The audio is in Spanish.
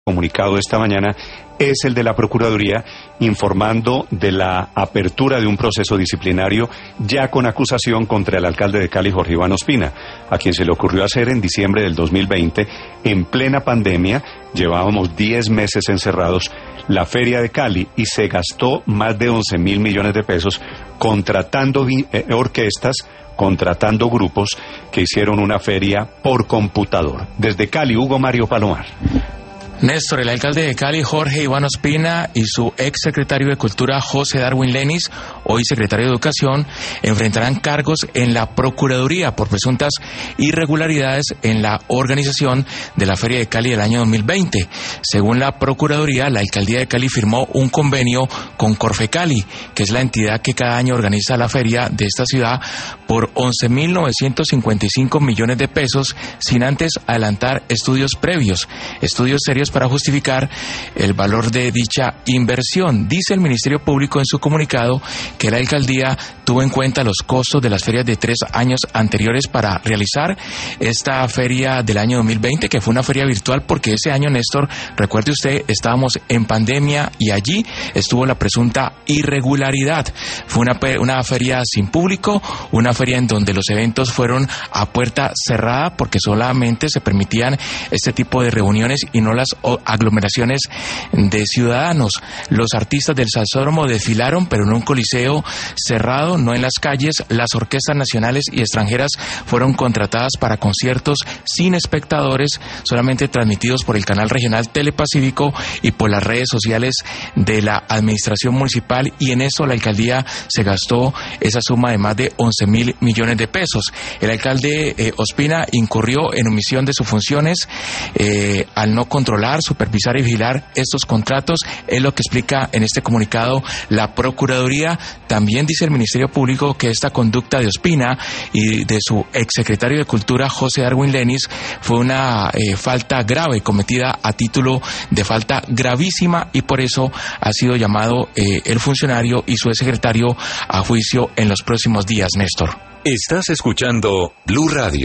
Comunicado esta mañana es el de la Procuraduría informando de la apertura de un proceso disciplinario ya con acusación contra el alcalde de Cali, Jorge Iván Ospina, a quien se le ocurrió hacer en diciembre del 2020, en plena pandemia. Llevábamos 10 meses encerrados, la feria de Cali, y se gastó más de 11.000 millones de pesos contratando orquestas, contratando grupos que hicieron una feria por computador. Desde Cali, Hugo Mario Palomar. Néstor, el alcalde de Cali, Jorge Iván Ospina, y su ex secretario de Cultura, José Darwin Lenis, hoy secretario de Educación, enfrentarán cargos en la Procuraduría por presuntas irregularidades en la organización de la Feria de Cali del año 2020. Según la Procuraduría, la alcaldía de Cali firmó un convenio con Corfecali, que es la entidad que cada año organiza la feria de esta ciudad, por 11.955 millones de pesos, sin antes adelantar estudios previos, estudios serios para justificar el valor de dicha inversión. Dice el Ministerio Público en su comunicado que la alcaldía tuvo en cuenta los costos de las ferias de 3 años anteriores para realizar esta feria del año 2020, que fue una feria virtual porque ese año, Néstor, recuerde usted, estábamos en pandemia y allí estuvo la presunta irregularidad. Fue una feria sin público, una feria en donde los eventos fueron a puerta cerrada porque solamente se permitían este tipo de reuniones y no las aglomeraciones de ciudadanos. Los artistas del Salsódromo desfilaron, pero en un coliseo cerrado, no en las calles. Las orquestas nacionales y extranjeras fueron contratadas para conciertos sin espectadores, solamente transmitidos por el canal regional Telepacífico y por las redes sociales de la administración municipal, y en eso la alcaldía se gastó esa suma de más de 11.000 millones de pesos. El alcalde Ospina incurrió en omisión de sus funciones al no controlar, supervisar y vigilar estos contratos, es lo que explica en este comunicado la Procuraduría. También dice el Ministerio Público que esta conducta de Ospina y de su exsecretario de Cultura, José Darwin Lenis, fue una falta grave cometida a título de falta gravísima, y por eso ha sido llamado el funcionario y su exsecretario a juicio en los próximos días, Néstor. Estás escuchando Blue Radio.